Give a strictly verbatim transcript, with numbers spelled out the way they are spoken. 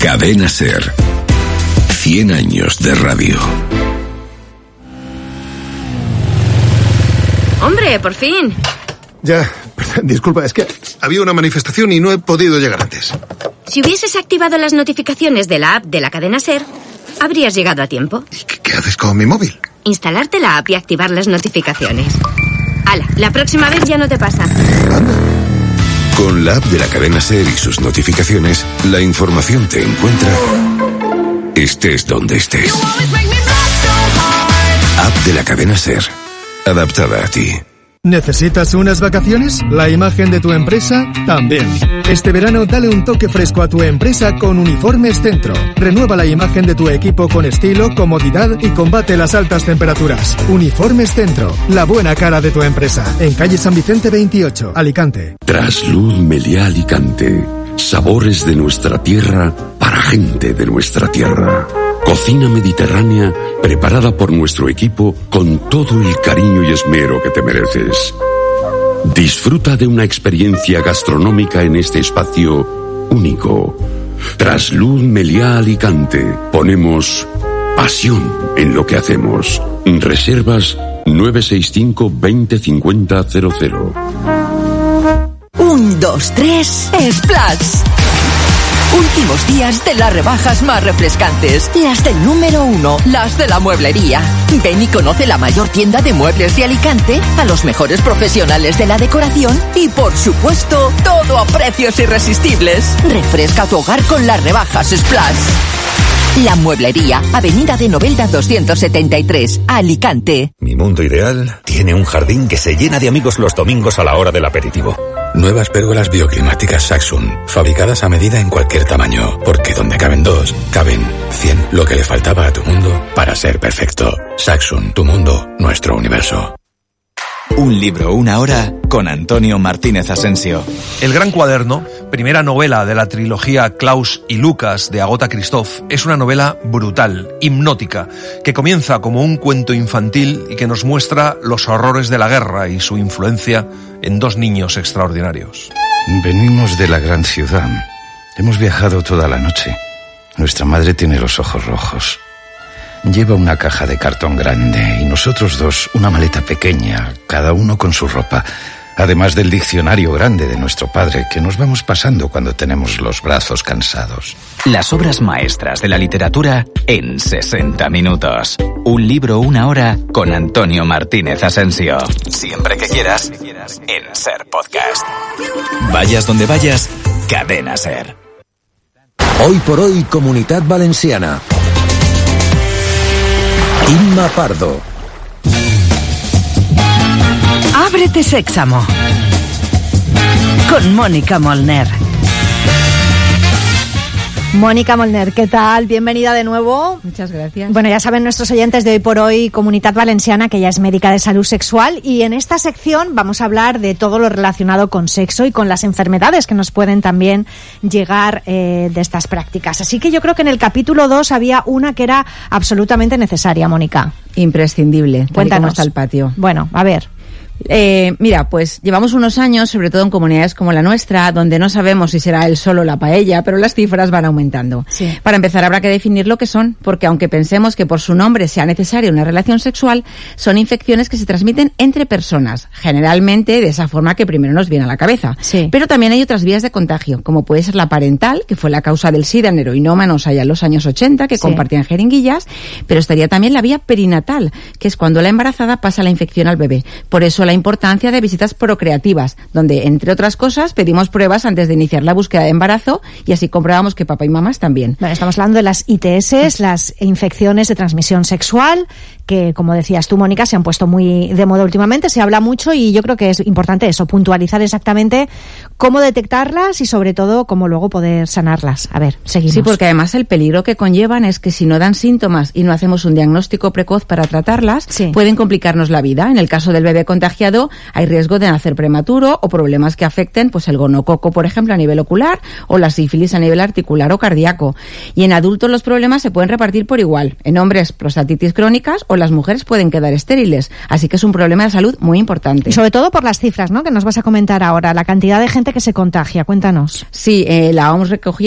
Cadena SER. cien años de radio. ¡Hombre, por fin! Ya, disculpa, es que había una manifestación y no he podido llegar antes. Si hubieses activado las notificaciones de la app de la cadena SER, habrías llegado a tiempo. ¿Y qué, qué haces con mi móvil? Instalarte la app y activar las notificaciones. ¡Hala! La próxima vez ya no te pasa. Anda. Con la app de la cadena SER y sus notificaciones, la información te encuentra estés donde estés. App de la cadena SER. Adaptada a ti. ¿Necesitas unas vacaciones? ¿La imagen de tu empresa? También. Este verano dale un toque fresco a tu empresa con Uniformes Centro. Renueva la imagen de tu equipo con estilo, comodidad y combate las altas temperaturas. Uniformes Centro, la buena cara de tu empresa. En calle San Vicente veintiocho, Alicante. Trasluz Meliá Alicante. Sabores de nuestra tierra para gente de nuestra tierra. Cocina mediterránea preparada por nuestro equipo con todo el cariño y esmero que te mereces. Disfruta de una experiencia gastronómica en este espacio único. Trasluz Meliá Alicante. Ponemos pasión en lo que hacemos. Reservas nueve seis cinco veinte cincuenta cero cero. Un, dos, tres, Splash. Últimos días de las rebajas más refrescantes. Las del número uno, las de la mueblería. Ven y conoce la mayor tienda de muebles de Alicante, a los mejores profesionales de la decoración y, por supuesto, todo a precios irresistibles. Refresca tu hogar con las rebajas Splash. La Mueblería, Avenida de Novelda doscientos setenta y tres, Alicante. Mi mundo ideal tiene un jardín que se llena de amigos los domingos a la hora del aperitivo. Nuevas pérgolas bioclimáticas Saxum, fabricadas a medida en cualquier tamaño, porque donde caben dos, caben cien. Lo que le faltaba a tu mundo para ser perfecto. Saxum, tu mundo, nuestro universo. Un libro, una hora, con Antonio Martínez Asensio. El Gran Cuaderno, primera novela de la trilogía Klaus y Lucas de Agota Christoph, es una novela brutal, hipnótica, que comienza como un cuento infantil y que nos muestra los horrores de la guerra y su influencia en dos niños extraordinarios. Venimos de la gran ciudad. Hemos viajado toda la noche. Nuestra madre tiene los ojos rojos. Lleva una caja de cartón grande y nosotros dos una maleta pequeña, cada uno con su ropa, además del diccionario grande de nuestro padre que nos vamos pasando cuando tenemos los brazos cansados. Las obras maestras de la literatura en sesenta minutos. Un libro, una hora, con Antonio Martínez Asensio. Siempre que quieras, en SER Podcast. Vayas donde vayas, Cadena SER. Hoy por hoy, Comunitat Valenciana. Inma Pardo. Ábrete Sésamo. Con Mónica Molner. Mónica Molner, ¿qué tal? Bienvenida de nuevo. Muchas gracias. Bueno, ya saben nuestros oyentes de Hoy por Hoy, Comunitat Valenciana, que ella es médica de salud sexual, y en esta sección vamos a hablar de todo lo relacionado con sexo y con las enfermedades que nos pueden también llegar eh, de estas prácticas. Así que yo creo que en el capítulo dos había una que era absolutamente necesaria, Mónica. Imprescindible. Cuéntanos. ¿Cómo está el patio? Bueno, a ver. Eh, mira, pues llevamos unos años, sobre todo en comunidades como la nuestra, donde no sabemos si será el sol o la paella, pero las cifras van aumentando. Sí. Para empezar, habrá que definir lo que son, porque aunque pensemos que por su nombre sea necesaria una relación sexual, son infecciones que se transmiten entre personas, generalmente de esa forma que primero nos viene a la cabeza. Sí. Pero también hay otras vías de contagio, como puede ser la parental, que fue la causa del SIDA en heroinómanos allá en los años ochenta, que Sí. compartían jeringuillas, pero estaría también la vía perinatal, que es cuando la embarazada pasa la infección al bebé. Por eso la importancia de visitas procreativas, donde, entre otras cosas, pedimos pruebas antes de iniciar la búsqueda de embarazo y así comprobamos que papá y mamá están bien. Bueno, estamos hablando de las I T S, las infecciones de transmisión sexual, que, como decías tú, Mónica, se han puesto muy de moda últimamente, se habla mucho y yo creo que es importante eso, puntualizar exactamente cómo detectarlas y, sobre todo, cómo luego poder sanarlas. A ver, seguimos. Sí, porque además el peligro que conllevan es que si no dan síntomas y no hacemos un diagnóstico precoz para tratarlas, Sí. pueden complicarnos la vida. En el caso del bebé contagiado, hay riesgo de nacer prematuro o problemas que afecten, pues, el gonococo, por ejemplo, a nivel ocular, o la sífilis a nivel articular o cardíaco. Y en adultos los problemas se pueden repartir por igual. En hombres, prostatitis crónicas, o las mujeres pueden quedar estériles. Así que es un problema de salud muy importante. Y sobre todo por las cifras, ¿no?, que nos vas a comentar ahora, la cantidad de gente que se contagia. Cuéntanos. Sí, eh, la O M S recogía